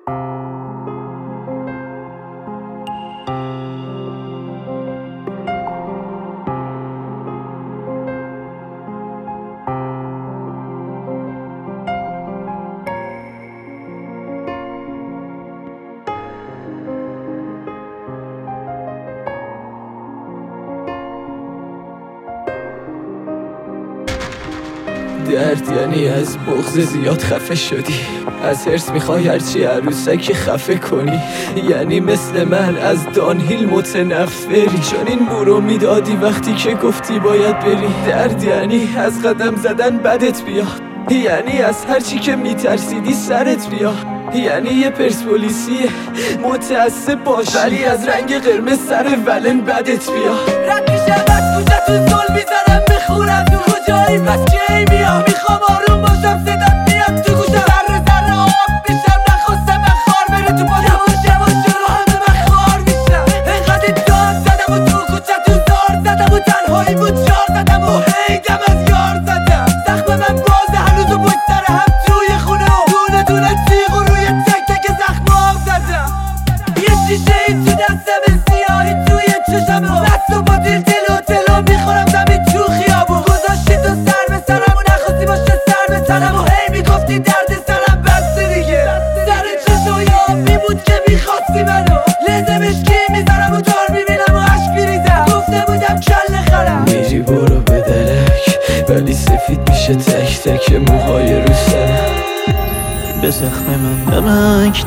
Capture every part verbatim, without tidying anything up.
درد یعنی از بغض زیاد خفه شدی، از حرص میخوای هرچی عروسکی خفه کنی، یعنی مثل من از دانهیل متنفری، چون این بورو میدادی وقتی که گفتی باید بری. درد یعنی از قدم زدن بدت بیاد، یعنی از هرچی که میترسیدی سرت بیاد، یعنی یه پرسپولیسی متعصب باشی ولی از رنگ قرمز سر ولن بدت بیاد. رد میشم از کوچه تو زل میزنم میخورم تو کجایی پس کی میام، میخوام آروم باشم صدات میاد تو گوشم، ذره ذره آب میشم نخواستم من خار بره تو پاشم، یواش یواش جلو همه من خار میشم. انقدر داد زدم و تو کوچه تو زار زدم و تنهایی بود جار زدم و هیدم از یار زدم. زخم من بازه هنوز و پشت سر هم توی خونه و دونه دونه تیغ و روی تک تک زخم آب زدم. یه شیشه این تو دستم سیاهی توی چشم و دست و با دیل دل و دلو میخورم زمین تو خیابون. گذاشتی تو سر به سرم و نخواستی باشه سر به تنم و هی میگفتی درد سرم بسته دیگه. سر چشای آبی بود که میخواستی منو لزمش کی میزنم و دار میبینم و عشق میریزم. گفته بودم کل خرم میری برو به درک ولی سفید میشه تک تک موهای رو سرم. به زخم من نمک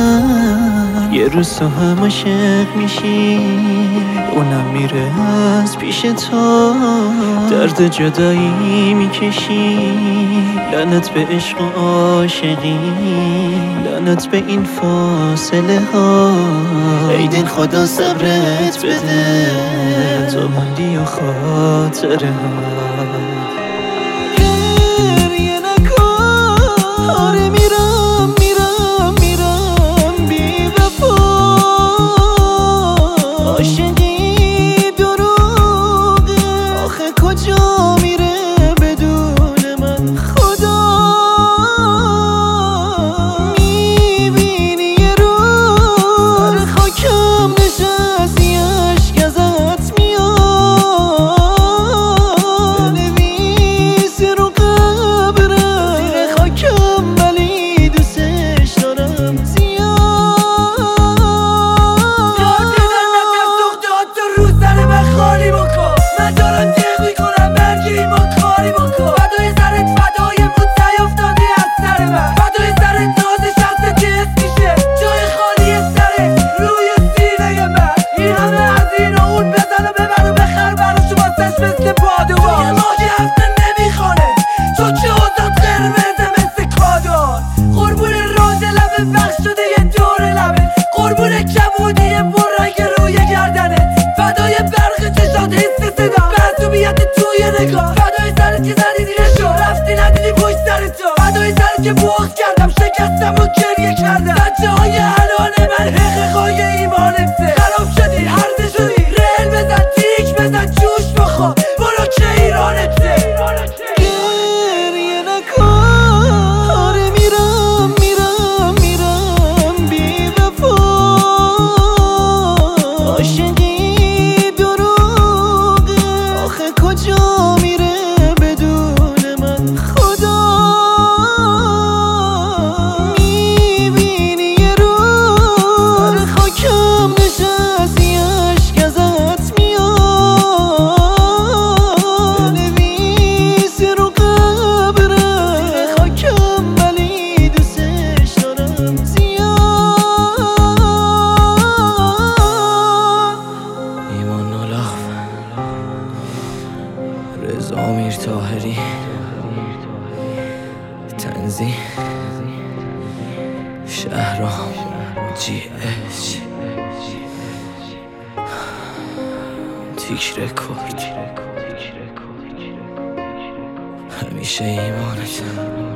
نزن، یه روز تو هم عاشق میشی اونم میره از پیش تو، درد جدایی میکشی. لعنت به عشق و عاشقی، لعنت به این فاصله ها. ای دل خدا صبرت بده تو موندی و خاطره ها. آره میرم میرم میرم بی وفا، عاشقی دروغه آخه کجا میره بدون من خدا. میبینی یه روز سر خاکم نشستی اشک ازت میاد، بنویسی رو قبرم زیر خاکم ولی دوستش دارم زیاد. داد دادن نترس داد تو رو سر من خالی بکن، من دارم تق میکنم مرگی ایمان کاری بکن. فدای سرت فدای بود سعی افتادی از سر من، فدای سرت ناز شخصت که اسمیشه جای خالی سرت روی سینه من. این همه از این و اون بزن و ببر و بخر براشو واسش مثل بادوان. یه ماهی هفته نمیخانه تو چه اوزاد قرمزه مثل کادان. قربون راز لبه بخش شده یه دور لبه، قربون کبودی بررنگ روی گردنه، فدای برق چشات حس صدا معصومیت توی نگاه. فدای سرت که زدی دیرشو رفتی ندیدی پشت سر تو، فدای سرت که بغض کردم شکستم و گریه کردم. بچه های الان من حقیقای ایمانته، خراب شدی هرزه شدی رل بزن تیک بزن جوش بخور برو که ایرانته. گریه نکن آره میرم میرم میرم بی وفا، عاشقی دروغه آخه کجا میره بدون من خدا. میبینی یه روز سر خاکم نشستی اشک ازت میاد، بنویسی رو قبرم زیر خاکم ولی دوستش دارم زیاد. ایمان نولاف، رضا امیر طاهری، تنظیم شهرام جی اچ، تیک رکورد، همیشه ایمانتم.